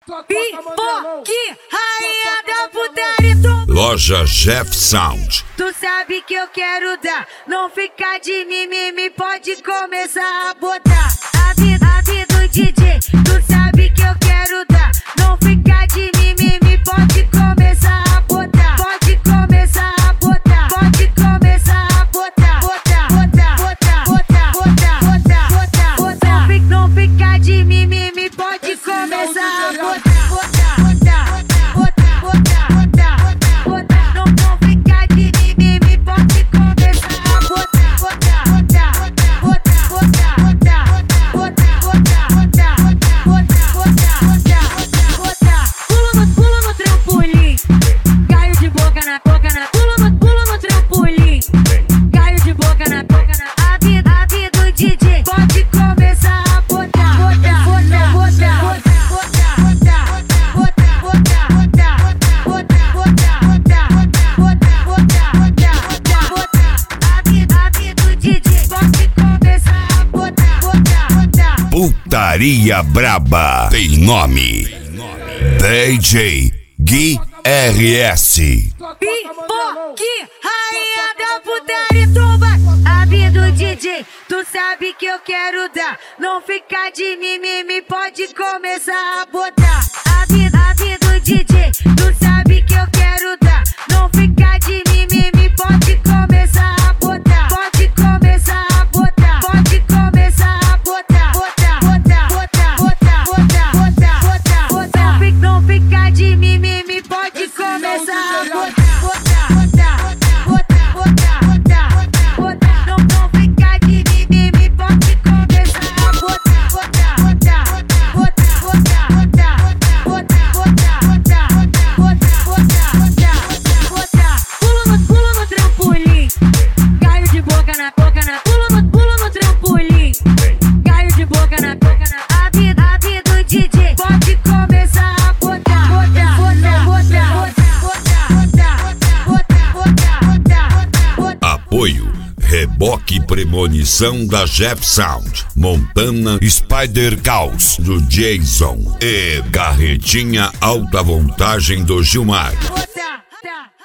Pipoque, rainha da putaria. Loja Jeff Sound. Tu sabe que eu quero dar, não ficar de mimimi, pode começar a botar. A vida do DJ, tu sabe que eu quero dar, não ficar de mimimi, pode começar a botar. Pode começar a botar, pode começar a botar. Botar, botar, botar, botar, botar, botar, botar, botar. Não ficar de mimimi, pode começar a botar. Putaria Braba tem nome: DJ Gui RS. Pipoque, rainha da putaria, tu vai. A vida do DJ, tu sabe que eu quero dar, não ficar de mimimi, pode começar a botar. A vida do DJ, tu sabe que eu quero dar, não ficar de mimimi, pode começar a botar. Pode começar a botar, pode começar a botar. Não ficar de mimimi, pode começar a botar. Não ficar de mimimi, pode começar a botar. Pula no trampolim, caio de boca na boca na. Pula no trampolim, caio de boca na boca na. A vida do DJ, pode começar a botar. Apoio Reboque e Premonição da Jeff Sound, Montana Spider Caos do Jason e Carretinha Alta Voltagem do Gilmar.